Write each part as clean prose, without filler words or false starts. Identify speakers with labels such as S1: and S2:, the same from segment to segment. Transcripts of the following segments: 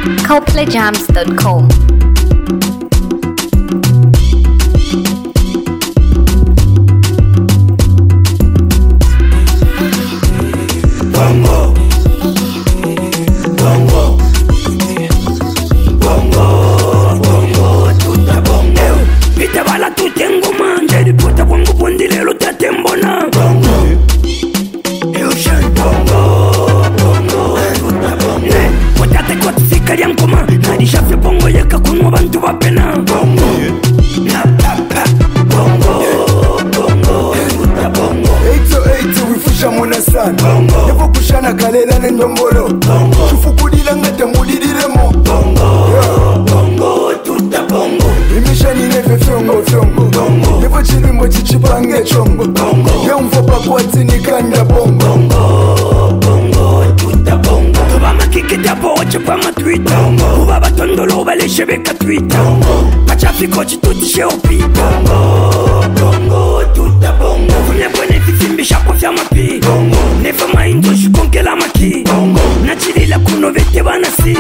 S1: ColdPlayJams.com.
S2: Nevo kushana kalela nendombolo Chufukudila ngata mudidiremo Imishani neve fyongo Nevo chilimbo chichipange chombo Yeumfopa kwa tini kanda bongo
S3: Tuba makikita poche pa matwita Uba batondolo baleshe beka twita Pachafiko chitutishe opita Kumya kwenye vifimbisha kufya mapi Nefa maindo shikonkela maki Nachilila kuno vete banasi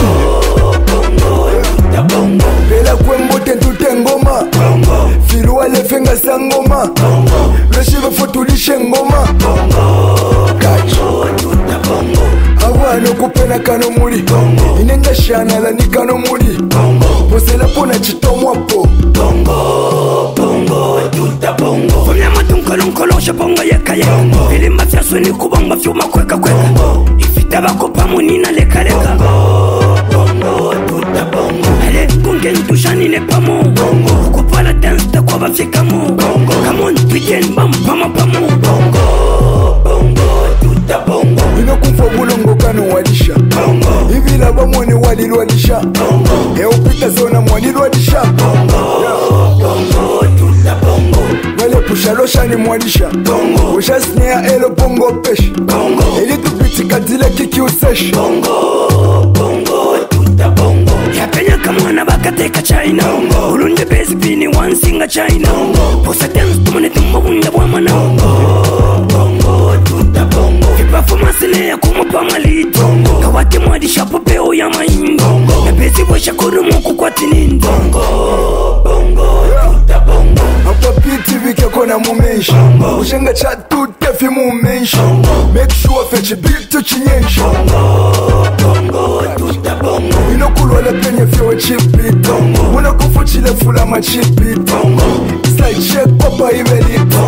S2: Bela kwembote tutengoma Firuwa lefenga sangoma Leshive fotulishe ngoma Kacho Awano kupena kano muri Inenga shana la ni kano muri Posela pona chitomwapo
S3: Kumya matunkolonkolon shabonga yeka Filimba fya suni kubonga fyuma kweka Ifita bako pamunina leka Ale kunge ntushani ne pamo Kupala dance ta kwa bafyekamo Come on begin bam pamo
S2: Inokumfa bulongo kano walisha Ivila bamwone walilwalisha Eupita zona mwalilwalisha Wale pusha loshani mwalisha Usha snea elo bongo pesh Eli tupiti katile kiki usesh
S3: Yapenya kamwana bakateka China Ulunde bezi bini wansinga China Posa dance tumone tumba wunda wamana Performance ne ya kumupa malito Kawate mwadi shapo peo ya maindo Mepezi bwesha kurumuku kwa tinindo
S2: Hapa piti vike kona mumenshi Ushenga chatu tefi mumenshi Make sure fechi bitu chinyenshi Inokulwala penye fyewe chipito Unakufuchile fula machipito It's like shake papa ivelito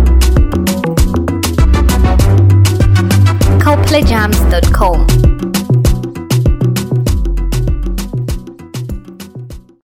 S1: ColdPlayJams.com.